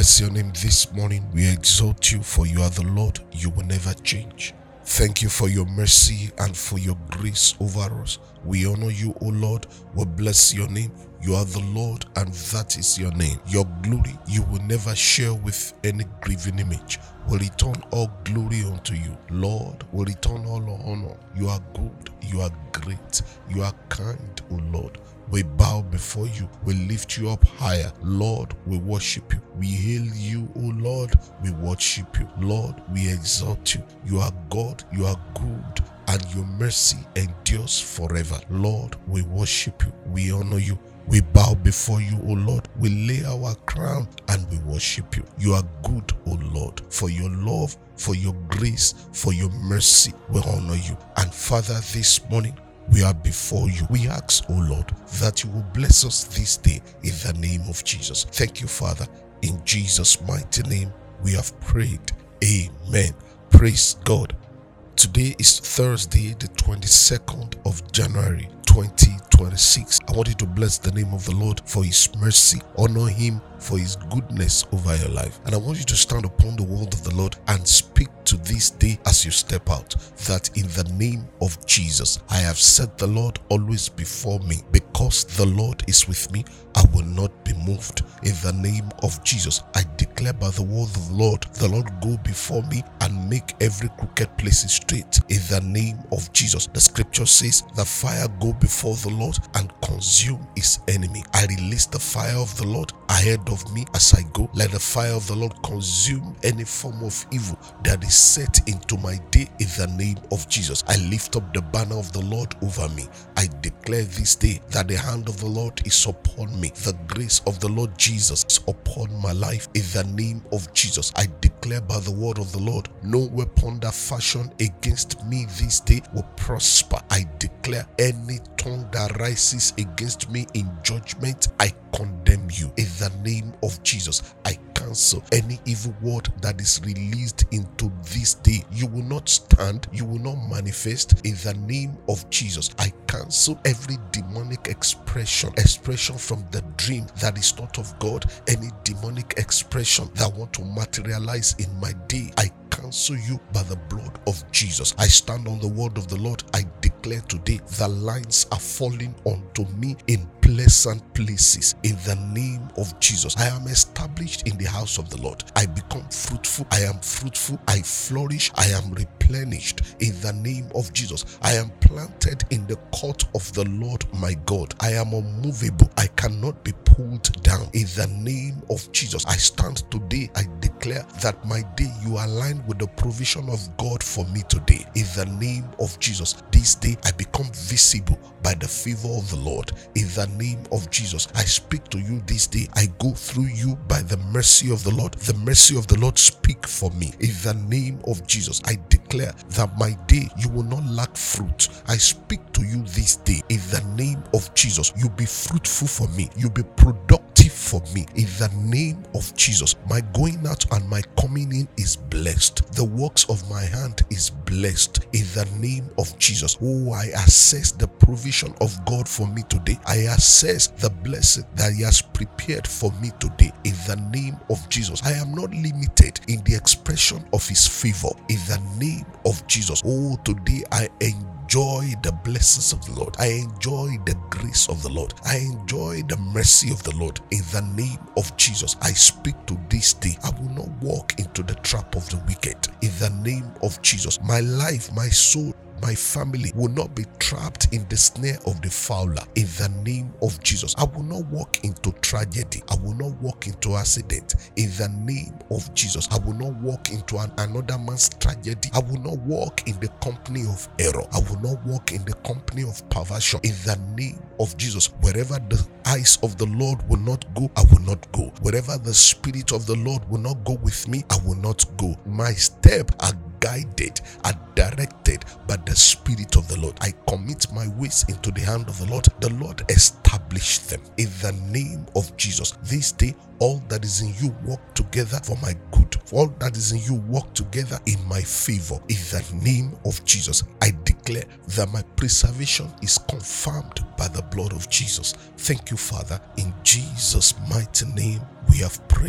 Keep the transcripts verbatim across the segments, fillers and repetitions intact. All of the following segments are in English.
bless your name this morning. We exalt you, for you are the Lord. You will never change. Thank you for your mercy and for your grace over us. We honor you, O Lord. We bless your name. You are the Lord, and that is your name. Your glory you will never share with any graven image. We return all glory unto you. Lord, we return all honor. You are good. You are great. You are kind, O Lord. We bow before you. We lift you up higher. Lord, we worship you. We hail you, O Lord. We worship you. Lord, we exalt you. You are God. You are good. And your mercy endures forever. Lord, we worship you. We honor you. We bow before you, O Lord. We lay our crown and we worship you. You are good, O Lord, for your love, for your grace, for your mercy. We honor you. And Father, this morning, we are before you. We ask, O Lord, that you will bless us this day in the name of Jesus. Thank you, Father. In Jesus' mighty name, we have prayed. Amen. Praise God. Today is Thursday, the twenty-second of January, twenty twenty-six. I want you to bless the name of the Lord for his mercy. Honor him for his goodness over your life. And I want you to stand upon the word of the Lord and speak to this day as you step out, that in the name of Jesus, I have set the Lord always before me. Because the Lord is with me, I will not be moved. In the name of Jesus, I declare by the word of the Lord, the Lord go before me and make every crooked place straight. In the name of Jesus, the scripture says, the fire go before the Lord and consume his enemy. I release the fire of the Lord ahead of me as I go. Let the fire of the Lord consume any form of evil that is set into my day in the name of Jesus. I lift up the banner of the Lord over me. I declare this day that the hand of the Lord is upon me. The grace of the Lord Jesus is upon my life in the name of Jesus. I declare by the word of the Lord, no weapon that fashioned against me this day will prosper. I declare any tongue that rises against me in judgment, I condemn you in the name of Jesus. I cancel any evil word that is released into this day. You will not stand, you will not manifest in the name of Jesus. I cancel every demonic expression, expression from the dream that is not of God, any demonic expression that want to materialize in my day. I cancel you by the blood of Jesus. I stand on the word of the Lord. I declare today the lines are falling onto me in pleasant places in the name of Jesus. I am established in the house of the Lord. I become fruitful. I am fruitful. I flourish. I am replenished in the name of Jesus. I am planted in the court of the Lord my God. I am unmovable. I cannot be pulled down in the name of Jesus. I stand today. I declare that my day you align with the provision of God for me today in the name of Jesus. This day I become visible by the favor of the Lord in the name of Jesus. I speak to you this day. I go through you by the mercy of the Lord. The mercy of the Lord speak for me in the name of Jesus. I declare that my day you will not lack fruit. I speak to you this day in the name of Jesus. You be fruitful for me. You be productive for me in the name of Jesus. My going out and my coming in is blessed. The works of my hand is blessed in the name of Jesus. Oh, I assess the provision of God for me today. I assess the blessing that he has prepared for me today in the name of Jesus. I am not limited in the expression of his favor in the name of Jesus. Oh, today I enjoy enjoy the blessings of the Lord. I enjoy the grace of the Lord. I enjoy the mercy of the Lord in the name of Jesus. I speak to this day. I will not walk into the trap of the wicked in the name of Jesus. My life, my soul, my family will not be trapped in the snare of the fowler in the name of Jesus. I will not walk into tragedy. I will not walk into accident in the name of Jesus. I will not walk into an, another man's tragedy. I will not walk in the company of error. I will not walk in the company of perversion in the name of Jesus. Wherever the eyes of the Lord will not go, I will not go. Wherever the Spirit of the Lord will not go with me, I will not go. My step are guided and directed by the Spirit of the Lord. I commit my ways into the hand of the Lord. The Lord establish them in the name of Jesus. This day, all that is in you work together for my good. All that is in you work together in my favor. In the name of Jesus, I declare that my preservation is confirmed by the blood of Jesus. Thank you, Father. In Jesus' mighty name, we have prayed.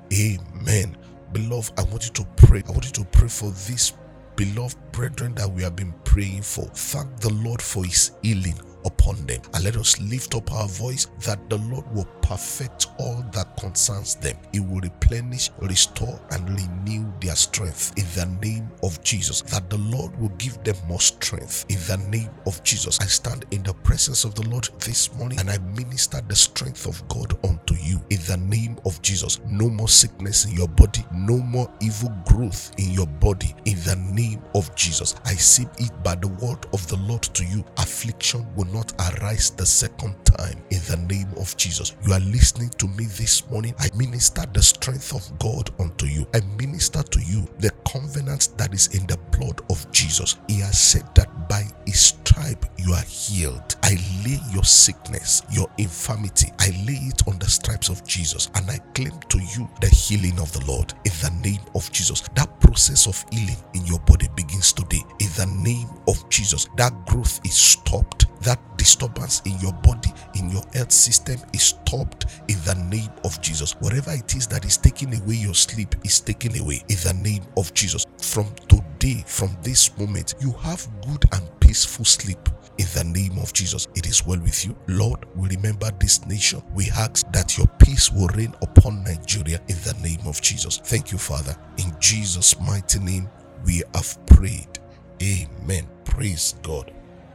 Amen. Beloved, I want you to pray. I want you to pray for this beloved brethren that we have been praying for. Thank the Lord for his healing upon them, and let us lift up our voice that the Lord will perfect all that concerns them. He will replenish, restore, and renew their strength in the name of Jesus. That the Lord will give them more strength in the name of Jesus. I stand in the presence of the Lord this morning and I minister the strength of God unto you in the name of Jesus. No more sickness in your body, no more evil growth in your body in the name of Jesus. I say it by the word of the Lord to you. Affliction will not arise the second time in the name of Jesus. You are listening to me this morning. I minister the strength of God unto you. I minister to you the covenant that is in the blood of Jesus. He has said that by his stripe you are healed. I lay your sickness, your infirmity, I lay it on the stripes of Jesus, and I claim to you the healing of the Lord in the name of Jesus. That process of healing in your body begins today in the name of Jesus. That growth is stopped. That disturbance in your body, in your health system is stopped in the name of Jesus. Whatever it is that is taking away your sleep is taken away in the name of Jesus. From today, from this moment, you have good and peaceful sleep in the name of Jesus. It is well with you. Lord, we remember this nation. We ask that your peace will reign upon Nigeria in the name of Jesus. Thank you, Father. In Jesus' mighty name, we have prayed. Amen. Praise God.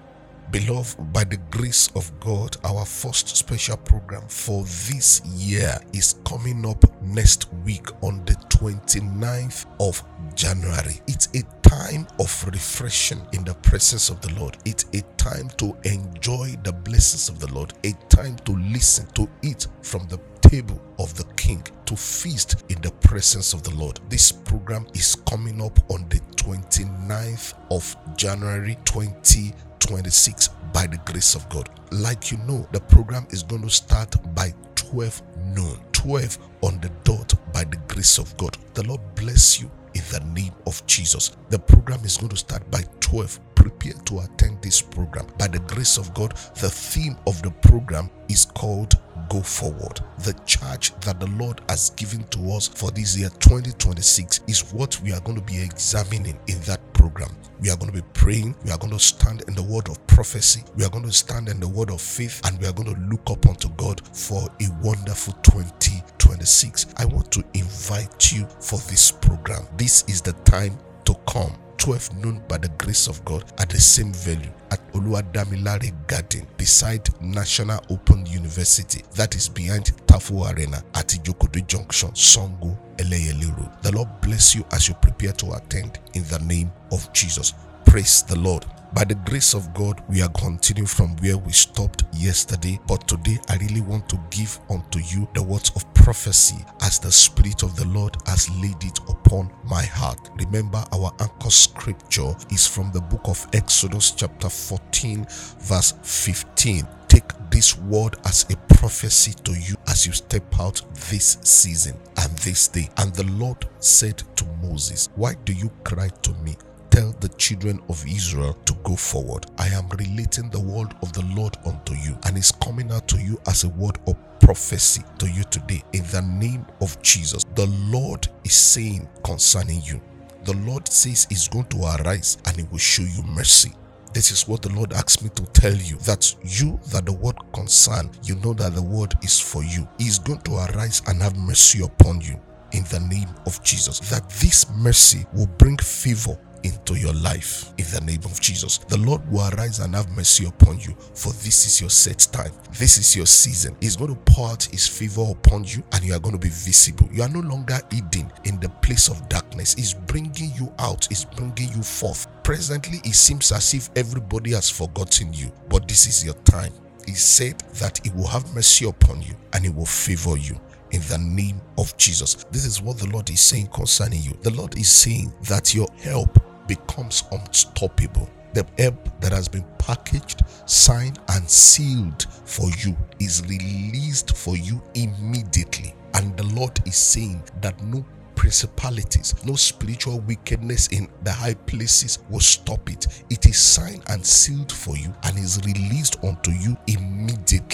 Beloved, by the grace of God, our first special program for this year is coming up next week on the twenty-ninth of January. It's a time of refreshing in the presence of the Lord. It's a time to enjoy the blessings of the Lord, a time to listen, to eat from the table of the King, to feast in the presence of the Lord. This program is coming up on the twenty-ninth of January twenty twenty-six by the grace of God. Like you know, the program is going to start by twelve noon, twelve on the dot by the grace of God. The Lord bless you in the name of Jesus. The program is going to start by twelve. Prepare to attend this program. By the grace of God, the theme of the program is called Go Forward. The charge that the Lord has given to us for this year twenty twenty-six is what we are going to be examining in that program. We are going to be praying. We are going to stand in the word of prophecy. We are going to stand in the word of faith, and we are going to look up unto God for a wonderful twenty twenty-six. I want to invite you for this program. This is the time to come. twelve noon by the grace of God at the same venue at Oluwadamilare Garden beside National Open University, that is behind Tafu Arena at Ijokodo Junction, Sango, Eleyele Road. The Lord bless you as you prepare to attend in the name of Jesus. Praise the Lord. By the grace of God, we are continuing from where we stopped yesterday, but today I really want to give unto you the words of prophecy as the Spirit of the Lord has laid it upon my heart. Remember, our anchor scripture is from the book of Exodus chapter fourteen verse fifteen. Take this word as a prophecy to you as you step out this season and this day. And the Lord said to Moses, "Why do you cry to me? Tell the children of Israel to go forward." I am relating the word of the Lord unto you, and it's coming out to you as a word of prophecy to you today in the name of Jesus. The Lord is saying concerning you, the Lord says he's going to arise and he will show you mercy. This is what the Lord asked me to tell you, that you that the word concern, you know that the word is for you. He is going to arise and have mercy upon you in the name of Jesus. That this mercy will bring favor into your life in the name of Jesus. The Lord will arise and have mercy upon you, for this is your set time. This is your season. He's going to pour out his favor upon you, and you are going to be visible. You are no longer hidden in the place of darkness. He's bringing you out. He's bringing you forth. Presently, it seems as if everybody has forgotten you, but this is your time. He said that he will have mercy upon you and he will favor you in the name of Jesus. This is what the Lord is saying concerning you. The Lord is saying that your help becomes unstoppable. The help that has been packaged, signed, and sealed for you is released for you immediately. And the Lord is saying that no principalities, no spiritual wickedness in the high places will stop it. It is signed and sealed for you and is released unto you immediately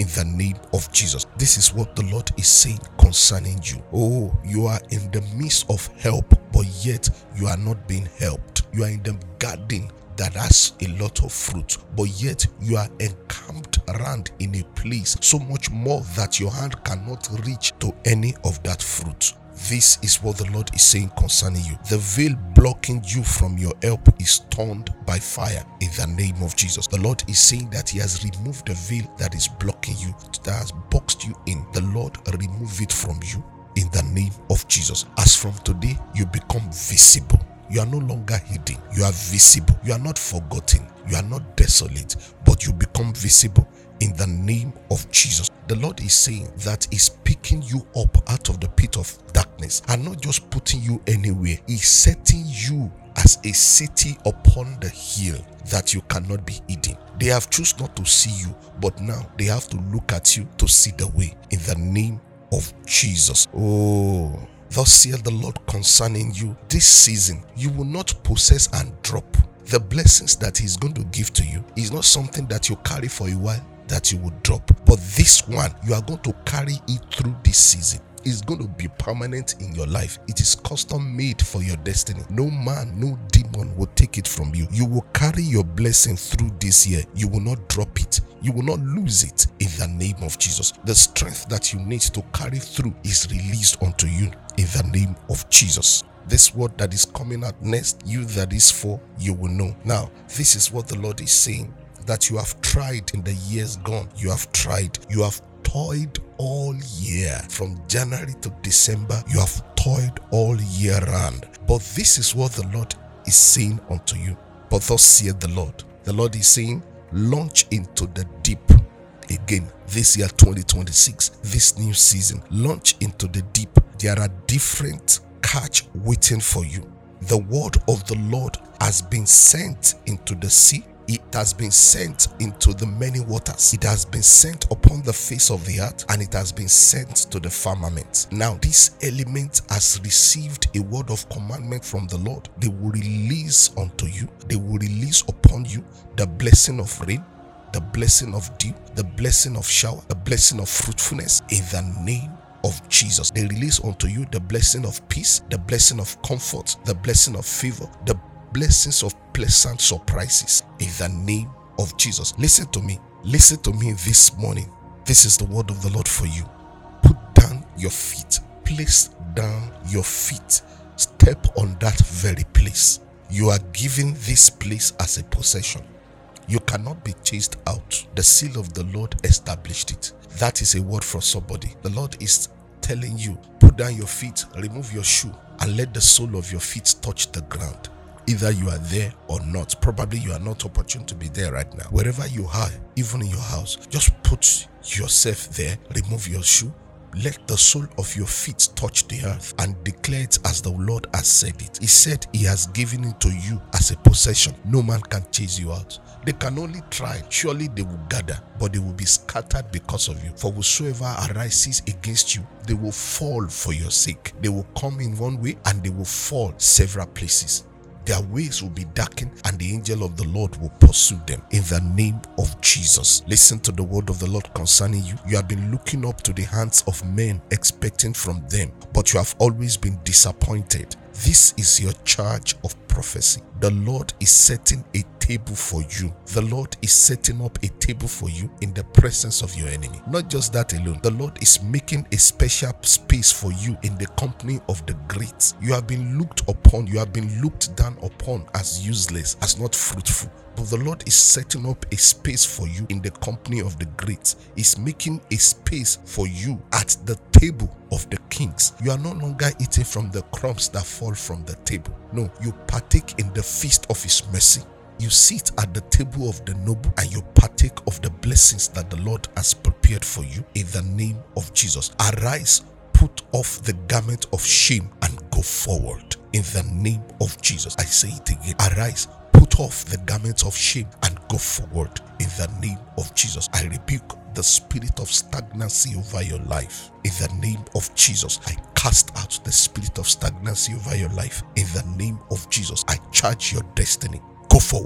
in the name of Jesus. This is what the Lord is saying concerning you. Oh, you are in the midst of help, but yet you are not being helped. You are in the garden that has a lot of fruit, but yet you are encamped around in a place so much more that your hand cannot reach to any of that fruit. This is what the Lord is saying concerning you. The veil blocking you from your help is turned by fire in the name of Jesus. The Lord is saying that He has removed the veil that is blocking you, that has boxed you in. The Lord remove it from you in the name of Jesus. As from today, you become visible. You are no longer hidden. You are visible. You are not forgotten. You are not desolate, but you become visible in the name of Jesus. The Lord is saying that He's picking you up out of the pit of darkness and not just putting you anywhere. He's setting you as a city upon the hill that you cannot be hidden. They have chosen not to see you, but now they have to look at you to see the way in the name of Jesus. Oh, thus saith the Lord concerning you, this season you will not possess and drop. The blessings that He's going to give to you is not something that you carry for a while that you will drop, but this one you are going to carry it through this season. It's going to be permanent in your life. It is custom made for your destiny. No man, no demon will take it from you. You will carry your blessing through this year. You will not drop it. You will not lose it in the name of Jesus. The strength that you need to carry through is released unto you in the name of Jesus. This word that is coming out next, you that is for, you will know. Now, this is what the Lord is saying, that you have tried in the years gone. You have tried. You have toiled all year. From January to December, you have toiled all year round. But this is what the Lord is saying unto you. But thus saith the Lord. The Lord is saying, launch into the deep. Again, this year twenty twenty-six, this new season, launch into the deep. There are different catch waiting for you. The word of the Lord has been sent into the sea. It has been sent into the many waters. It has been sent upon the face of the earth, and it has been sent to the firmament. Now, this element has received a word of commandment from the Lord. They will release unto you, they will release upon you the blessing of rain, the blessing of dew, the blessing of shower, the blessing of fruitfulness in the name of Jesus. They release unto you the blessing of peace, the blessing of comfort, the blessing of favor, the blessings of pleasant surprises in the name of Jesus. Listen to me. Listen to me this morning. This is the word of the Lord for you. Put down your feet. Place down your feet. Step on that very place. You are given this place as a possession. You cannot be chased out. The seal of the Lord established it. That is a word for somebody. The Lord is telling you, put down your feet, remove your shoe, and let the sole of your feet touch the ground. Either you are there or not. Probably you are not opportune to be there right now. Wherever you are, even in your house, just put yourself there, remove your shoe, let the sole of your feet touch the earth, and declare it as the Lord has said it. He said He has given it to you as a possession. No man can chase you out. They can only try. Surely they will gather, but they will be scattered because of you. For whosoever arises against you, they will fall for your sake. They will come in one way and they will fall several places. Their ways will be darkened, and the angel of the Lord will pursue them in the name of Jesus. Listen to the word of the Lord concerning you. You have been looking up to the hands of men, expecting from them, but you have always been disappointed. This is your charge of prophecy. The Lord is setting a table for you. The Lord is setting up a table for you in the presence of your enemy. Not just that alone. The Lord is making a special space for you in the company of the great. You have been looked upon, you have been looked down upon as useless, as not fruitful. But the Lord is setting up a space for you in the company of the great. He's making a space for you at the table of the kings. You are no longer eating from the crumbs that fall from the table. No, you partake in the feast of His mercy. You sit at the table of the noble and you partake of the blessings that the Lord has prepared for you in the name of Jesus. Arise, put off the garment of shame and go forward in the name of Jesus. I say it again. Arise, put off the garment of shame and go forward in the name of Jesus. I rebuke the spirit of stagnancy over your life in the name of Jesus. I cast out the spirit of stagnancy over your life in the name of Jesus. I charge your destiny. Go forward.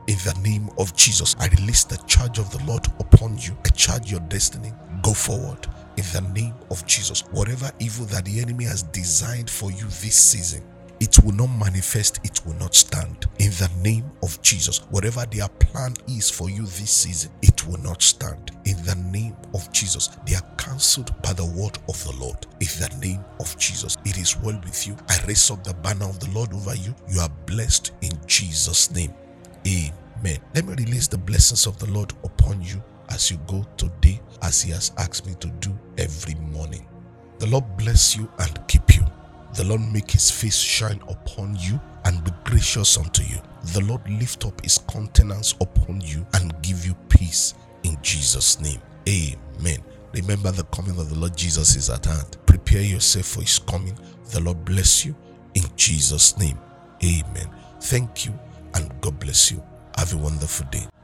In the name of Jesus, I release the charge of the Lord upon you. I charge your destiny. Go forward. In the name of Jesus, whatever evil that the enemy has designed for you this season, it will not manifest, it will not stand. In the name of Jesus, whatever their plan is for you this season, it will not stand. In the name of Jesus, they are cancelled by the word of the Lord. In the name of Jesus, it is well with you. I raise up the banner of the Lord over you. You are blessed in Jesus' name. Amen. Let me release the blessings of the Lord upon you as you go today, as he has asked me to do every morning. The Lord bless you and keep you. The Lord make his face shine upon you and be gracious unto you. The Lord lift up his countenance upon you and give you peace in Jesus' name. Amen. Remember, the coming of the Lord Jesus is at hand. Prepare yourself for his coming. The Lord bless you in Jesus' name. Amen. Thank you and God bless you. Have a wonderful day.